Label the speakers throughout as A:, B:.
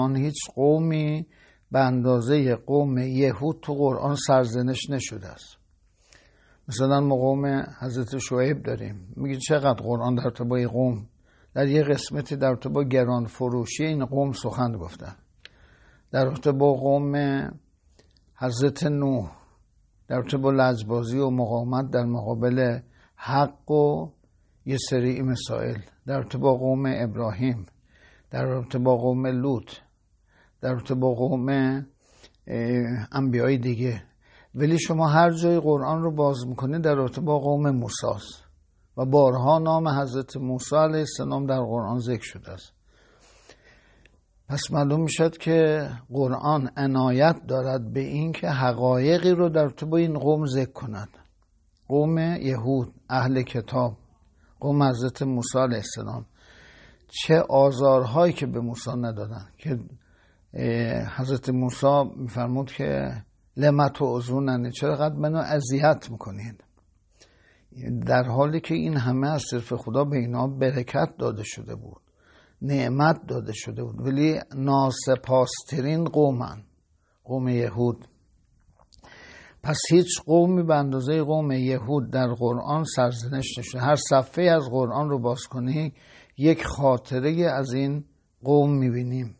A: هیچ قومی به اندازه قوم یهود تو قرآن سرزنش نشده است. مثلا ما قوم حضرت شعیب داریم، میگه چقدر قرآن در ارتباط قوم در یه قسمتی در ارتباط گران فروشی این قوم سخن گفتن، در ارتباط قوم حضرت نوح در ارتباط لجبازی و مقاومت در مقابل حق و یه سری مسائل، در ارتباط قوم ابراهیم، در ارتباط قوم لوط، در ارتباط قوم انبیای دیگه. ولی شما هر جای قرآن رو باز میکنید در ارتباط قوم موسی است و بارها نام حضرت موسی علیه السلام در قرآن ذکر شده است. پس معلوم میشد که قرآن عنایت دارد به این که حقایقی رو در ارتباط این قوم ذکر کند. قوم یهود، اهل کتاب، قوم حضرت موسی علیه السلام، چه آزارهایی که به موسی ندادن که حضرت موسی میفرمود که لما تعظوننی، چرا قد منو اذیت میکنید، در حالی که این همه از طرف خدا به اینا برکت داده شده بود، نعمت داده شده بود، ولی ناسپاس‌ترین قومن، قوم یهود. پس هیچ قومی به اندازه قوم یهود در قرآن سرزنش نشده. هر صفحه از قرآن رو باز کنی یک خاطره از این قوم میبینیم.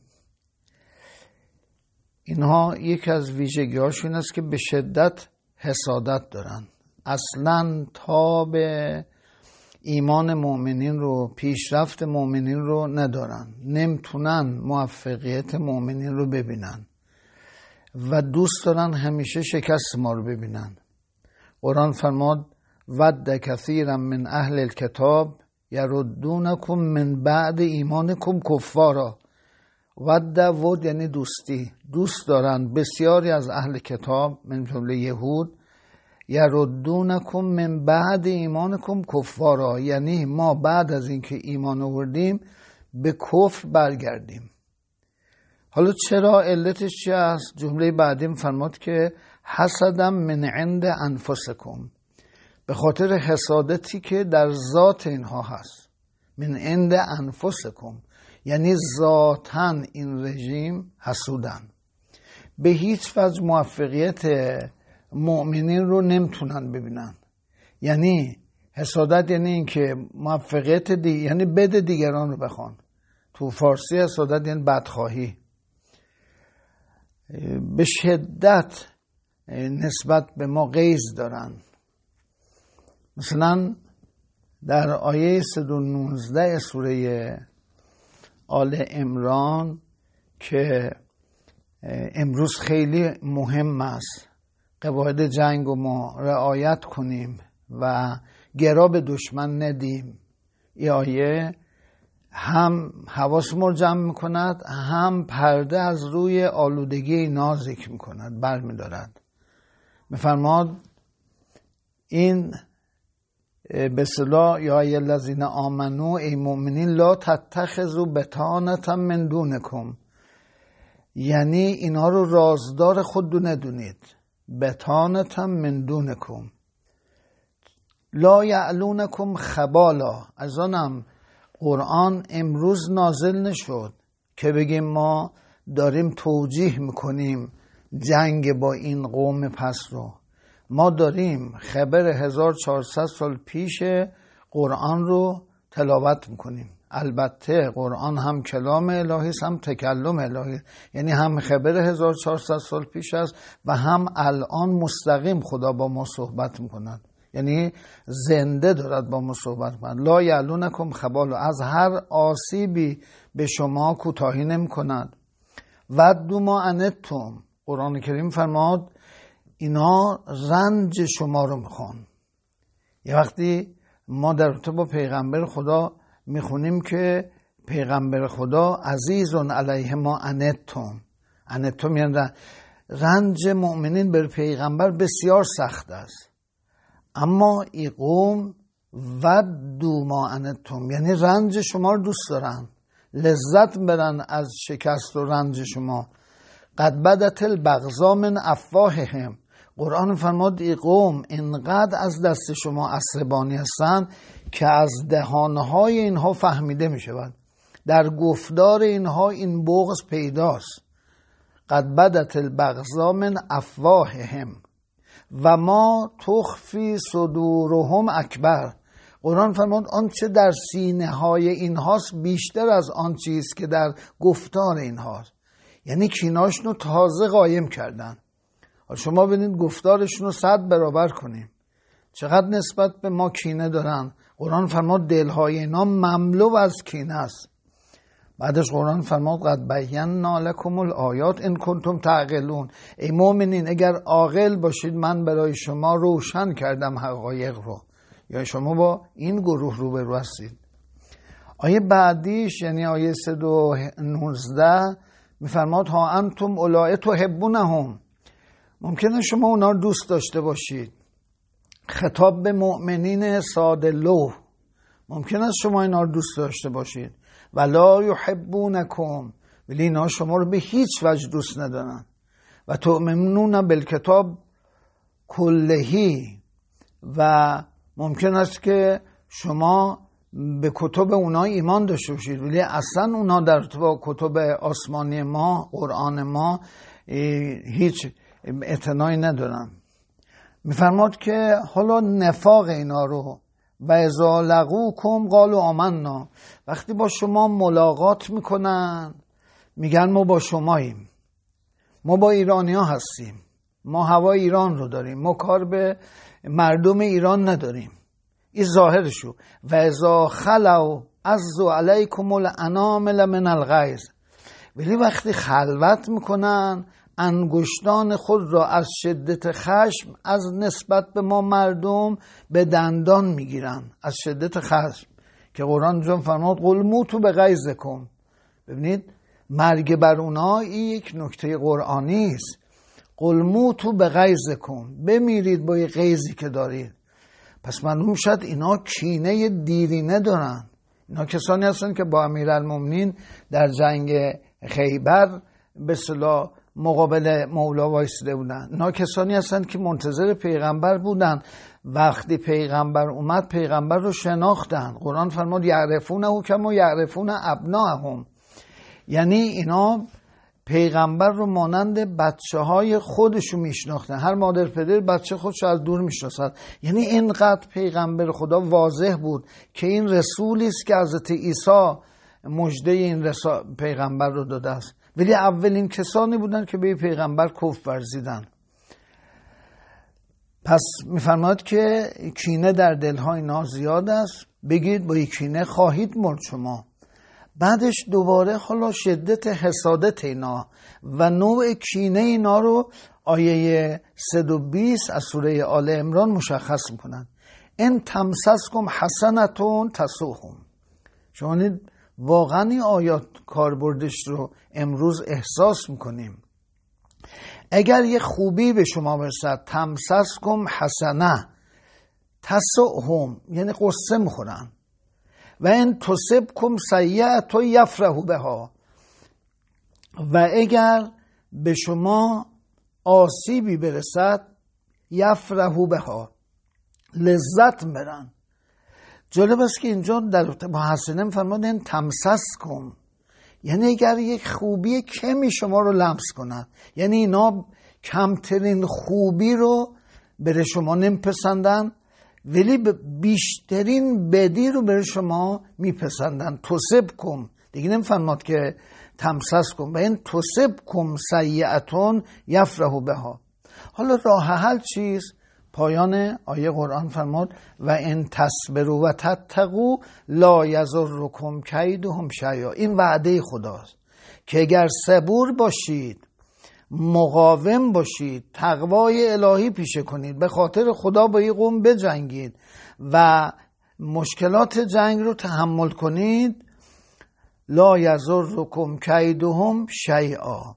A: اینها یکی از ویژگی‌هاشون است که به شدت حسادت دارن، اصلاً تاب ایمان مؤمنین رو، پیشرفت مؤمنین رو ندارن، نمیتونن موفقیت مؤمنین رو ببینن و دوست دارن همیشه شکست ما رو ببینن. قرآن فرماد ود کثیرا من اهل الکتاب یردونکم من بعد ایمانکم کفارا. ود یعنی دوستی، دوست دارن بسیاری از اهل کتاب من جمله یهود یردونکم من بعد ایمانکم کفارا، یعنی ما بعد از اینکه ایمان آوردیم به کفر برگردیم. حالا چرا؟ علتش چی است؟ جمله بعدیم فرمود که حسدم من عند انفسکم، به خاطر حسادتی که در ذات اینها هست. من عند انفسکم یعنی ذاتاً این رژیم حسودن، به هیچ وجه موفقیت مؤمنین رو نمیتونن ببینن. یعنی حسادت یعنی این که موفقیت یعنی بد دیگران رو بخوان. تو فارسی حسادت یعنی بدخواهی. به شدت نسبت به ما غیظ دارن. مثلا در آیه 119 سوره آل عمران که امروز خیلی مهم است قواعد جنگ رو ما رعایت کنیم و گرا به دشمن ندیم، این آیه هم حواس ما رو جمع میکند، هم پرده از روی آلودگی اینا ذکر میکند، برمیدارد. میفرماد این به اصطلاح یا ای الذین آمنو، ای مؤمنین لا تتخذوا بطانة من دونکم، یعنی اینا رو رازدار خود ندونید. بطانة من دونکم لا یعلونکم خبالا. از آنم قرآن امروز نازل نشد که بگیم ما داریم توجیه میکنیم جنگ با این قوم پس رو. ما داریم خبر 1400 سال پیش قرآن رو تلاوت میکنیم. البته قرآن هم کلام الهی است، هم تکلم الهی، یعنی هم خبر 1400 سال پیش است و هم الان مستقیم خدا با ما صحبت میکند، یعنی زنده دارد با ما صحبت میکند. لا یعلونکم خبالا، از هر آسیبی به شما کوتاهی نمیکند. ودوا ما عنتم، قرآن کریم فرماد اینا رنج شما رو میخوان. یه وقتی ما در ارتباط با پیغمبر خدا میخونیم که پیغمبر خدا عزیزون علیه ما عنتم، عنتم یعنی رنج مؤمنین بر پیغمبر بسیار سخت است. اما این قوم ودوا ما عنتم یعنی رنج شما رو دوست دارن، لذت برن از شکست و رنج شما. قد بدت البغضاء من افواههم، قرآن فرماد این قوم اینقدر از دست شما عصبانی هستن که از دهانهای اینها فهمیده می شود. در گفتار اینها این بغض پیداست. قد بدت البغضاء من افواههم و ما تخفی صدورهم اکبر. قرآن فرمود آنچه در سینه های اینهاست بیشتر از آن چیز که در گفتار اینهاست. یعنی کینه‌هاشون رو تازه قایم کردن. شما ببینید گفتارشون رو 100 برابر کنیم، چقدر نسبت به ما کینه دارن. قرآن فرمود دلهای اینا مملو از کینه است. بعدش قرآن فرمود قد بینا لکم الآیات ان کنتم تعقلون. ای مؤمنین اگر عاقل باشید من برای شما روشن کردم حقایق رو. یا شما با این گروه روبرو هستید. آیه بعدیش یعنی آیه 119 میفرماد ها انتم اولئک تحبونهم. ممکنه شما اونا رو دوست داشته باشید. خطاب به مؤمنین ساده لوح. ممکنه شما اینا رو دوست داشته باشید. ولا یحبونکم، ولی اینا شما رو به هیچ وجه دوست ندارن. و تؤمنون بالکتاب کلهی، و ممکن است که شما به کتب اونا ایمان داشته باشید ولی اصلا اونا در کتب آسمانی ما، قرآن ما هیچ اعتنایی ندارن. میفرماد که حالا نفاق اینا رو و اذا لقوکم قالوا آمنا، وقتی با شما ملاقات میکنن میگن ما با شماییم، ما با ایرانی ها هستیم، ما هوای ایران رو داریم، ما کار به مردم ایران نداریم. این ظاهرشو. و اذا خلوا عزوا علیکم الانامل من الغیظ، ولی وقتی خلوت میکنن انگشتان خود را از شدت خشم از نسبت به ما مردم به دندان میگیرن. از شدت خشم که قرآن جان فرمود قل موتوا بغیظکم. ببینید مرگ بر اونا این یک نکته قرآنی است. قل موتوا بغیظکم، بمیرید با یه غیظی که دارید. پس معلوم شد اینا کینه دیرینه دارن. اینا کسانی هستن که با امیرالمومنین در جنگ خیبر به اصطلاح مقابل مولا وایساده بودن. اینا کسانی هستن که منتظر پیغمبر بودن. وقتی پیغمبر اومد پیغمبر رو شناختن. قرآن فرمود یعرفونه کما یعرفون ابناءهم، یعنی اینا پیغمبر رو مانند بچه های خودشو میشناختن. هر مادر پدر بچه خودشو از دور میشناسد. یعنی اینقدر پیغمبر خدا واضح بود که این رسولی است که حضرت عیسی مژده این پیغمبر رو داده است. ولی اولین کسانی بودن که به پیغمبر کفر ورزیدن. پس میفرماد که کینه در دلهای اینا زیاد است، بگید با کینه خواهید مرد شما. بعدش دوباره حالا شدت حسادت اینا و نوع کینه اینا رو آیه 120 از سوره آل عمران مشخص میکنن. ان تمسسکم حسنتون تسؤهم. شما واقعا این آیات کاربردش رو امروز احساس میکنیم. اگر یه خوبی به شما برسد، تمسسکم حسنه تسؤهم، یعنی قصه میخورن. و ان تصبکم سیئة یفرحوا بها، و اگر به شما آسیبی برسد یفرحوا بها، لذت برن. جالب است که اینجا در محسنه فرمودن تمسسکم، یعنی اگر یک خوبی کمی شما رو لمس کند، یعنی اینا کمترین خوبی رو بر شما نمیپسندن ولی بیشترین بدی رو بر شما میپسندن. تصبکم دیگه نمیفرماد که تمسسکم، و این تصبکم سیئة یفرحوا بها. حالا راه حل چیست؟ پایان آیه قرآن فرمود و ان تصبروا و تتقوا لا یضرکم کیدهم شیئا. این وعده خداست که اگر صبور باشید، مقاوم باشید، تقوای الهی پیشه کنید، به خاطر خدا با این قوم بجنگید و مشکلات جنگ رو تحمل کنید، لا یضرکم کیدهم شیئا،